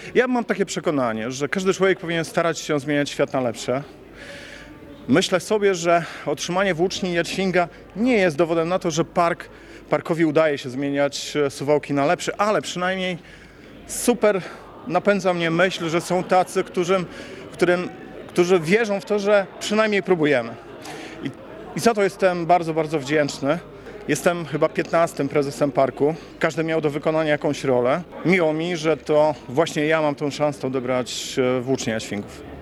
Ja mam takie przekonanie, że każdy człowiek powinien starać się zmieniać świat na lepsze. Myślę sobie, że otrzymanie włóczni Jadźwiga nie jest dowodem na to, że parkowi udaje się zmieniać Suwałki na lepsze, ale przynajmniej super napędza mnie myśl, że są tacy, którzy wierzą w to, że przynajmniej próbujemy. I za to jestem bardzo, bardzo wdzięczny. Jestem chyba 15. prezesem parku. Każdy miał do wykonania jakąś rolę. Miło mi, że to właśnie ja mam tą szansę odebrać włócznię Jadźwigów.